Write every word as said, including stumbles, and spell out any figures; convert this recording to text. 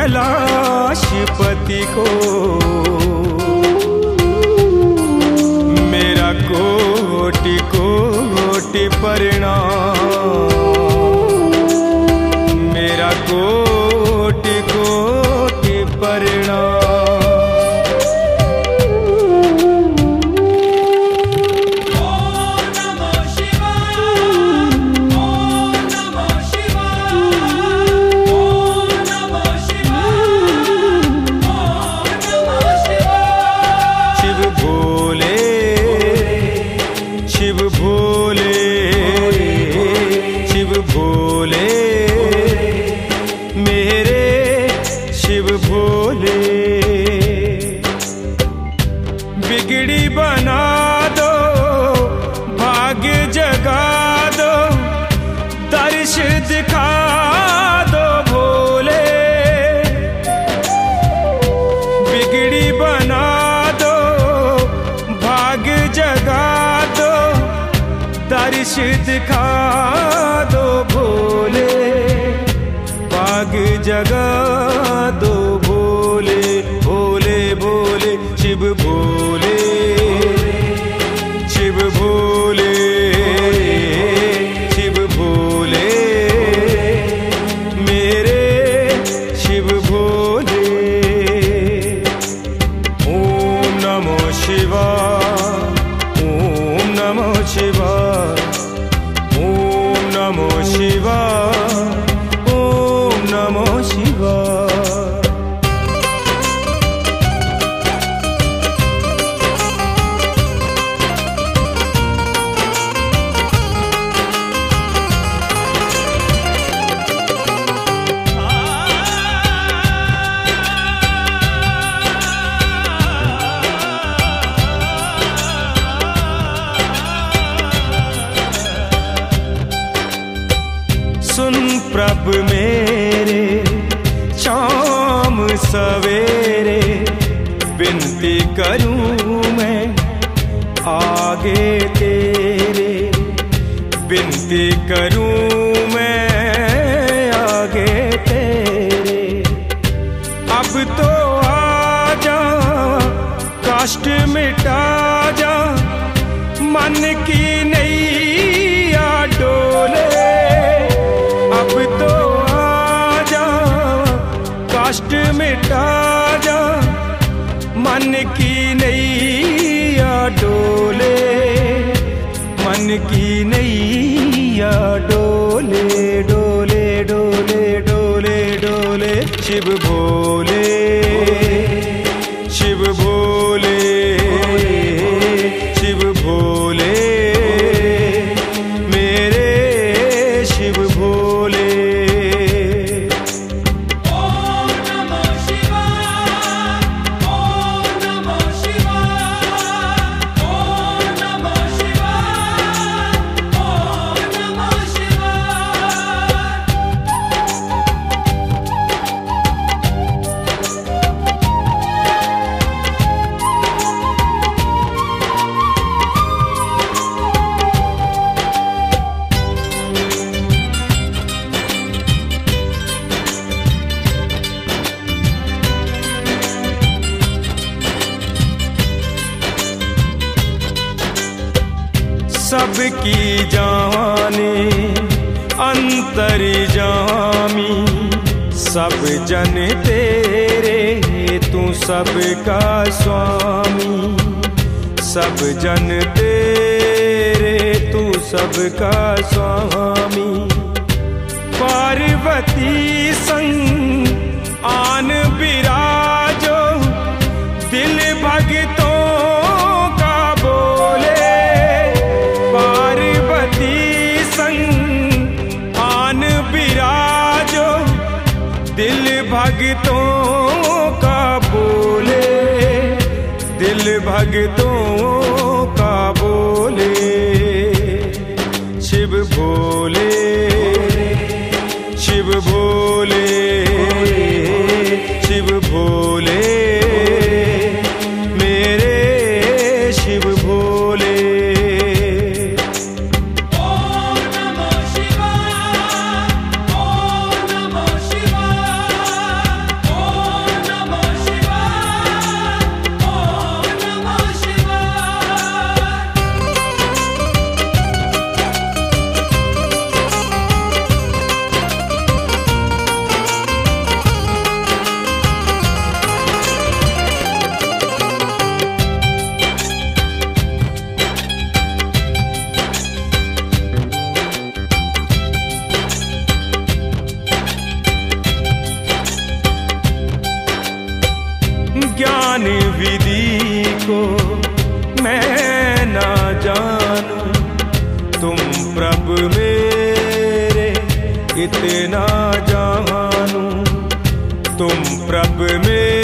कैलाशपति को मेरा कोटि कोटि प्रणाम, मेरा कोटि कोटि प्रणाम। बिगड़ी बना दो, भाग्य जगा दो, दर्श दिखा दो भोले। बिगड़ी बना दो, भाग्य जगा दो, दर्श दिखा दो भोले। भाग्य जगा दो भोले, भोले भोले शिव भोले, शिव भोले, शिव भोले, मेरे शिव भोले। ओम नमो शिवाय, ओम नमो शिवाय, ओम नमो शिवाय, ओम नमो शिवाय। सुन प्रभ मेरे शाम सवेरे, विनती करूं मैं आगे तेरे। विनती करूं मैं आगे तेरे। अब तो आजा, कष्ट मिटा जा, मन की नैया डोले। अब तो आजा, कष्ट मिटा जा, मन की नैया डोले। मन की नैया डोले, डोले डोले डोले डोले। शिव भोले, शिव भोले, शिव भोले, मेरे शिव भोले। सबकी जाने अंतर्यामी, सब जन तेरे तू सबका स्वामी। सब जन तेरे तू सबका स्वामी। पार्वती संग आन विराजो, दिल भगतों का बोले। पार्वती संग आन विराजो, दिल भगतों का बोले। दिल भगतों का बोले। शिव भोले, शिव भोले, शिव भोले, मेरे शिव भोले। ओम नमो शिवाय, ओम नमो शिवाय, ओम विधि को मैं ना जानूं, तुम प्रभु मेरे इतना जानूं, तुम प्रभु मेरे